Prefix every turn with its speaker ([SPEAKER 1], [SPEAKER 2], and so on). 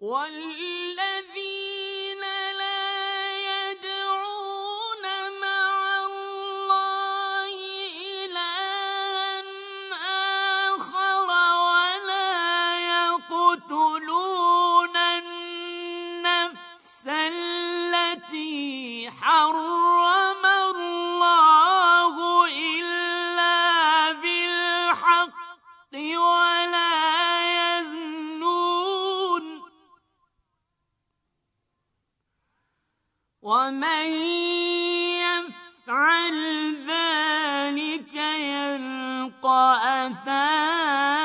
[SPEAKER 1] وَالَّذِينَ لَا يَدْعُونَ مَعَ اللَّهِ إِلَٰهًا آخَرَ وَلَا يَقْتُلُونَ النَّفْسَ الَّتِي حَرَّمَ اللَّهُ إِلَّا بِالْحَقِّ وَلَا يَزْنُونَ ۚ وَمَن يَفْعَلْ ذَٰلِكَ يَلْقَ أَثَامًا